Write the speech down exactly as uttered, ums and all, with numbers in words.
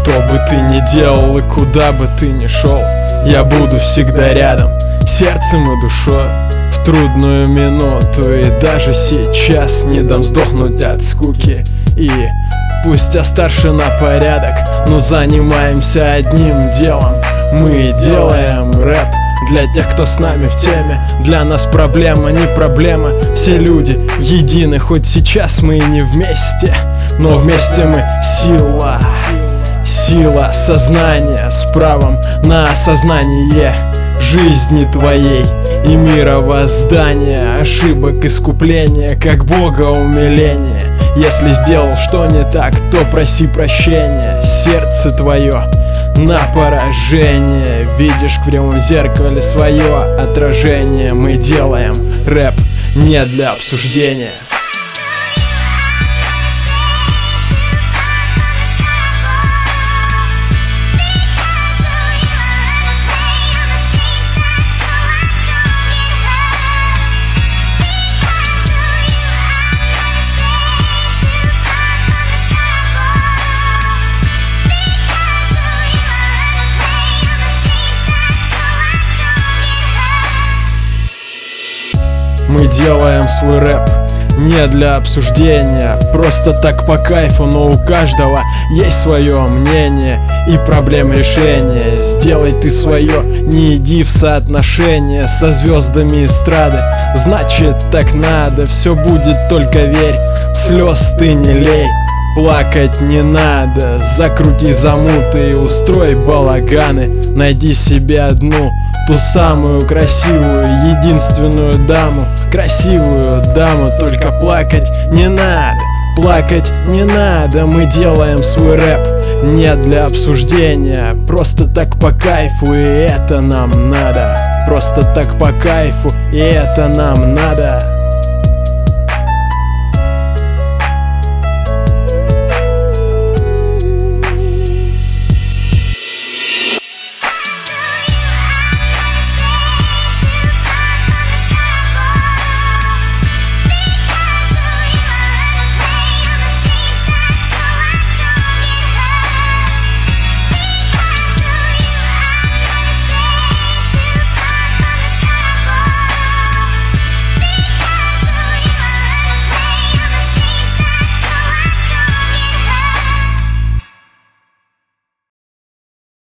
Что бы ты ни делал и куда бы ты ни шел, я буду всегда рядом, сердцем и душой. В трудную минуту и даже сейчас не дам сдохнуть от скуки. И пусть я старше на порядок, но занимаемся одним делом. Мы делаем рэп для тех, кто с нами в теме. Для нас проблема не проблема, все люди едины. Хоть сейчас мы и не вместе, но вместе мы сила. Сила сознания с правом на осознание жизни твоей и мировоздания, ошибок искупления, как Бога умиление. Если сделал что не так, то проси прощения. Сердце твое на поражение, видишь в прямом зеркале свое отражение. Мы делаем рэп не для обсуждения. Мы делаем свой рэп не для обсуждения, просто так по кайфу, но у каждого есть свое мнение и проблем решения. Сделай ты свое, не иди в соотношение со звездами эстрады, значит так надо, все будет, только верь, слез ты не лей. Плакать не надо, закрути замуты и устрой балаганы. Найди себе одну, ту самую красивую, единственную даму. Красивую даму, только плакать не надо, плакать не надо. Мы делаем свой рэп не для обсуждения, просто так по кайфу, и это нам надо. Просто так по кайфу, и это нам надо.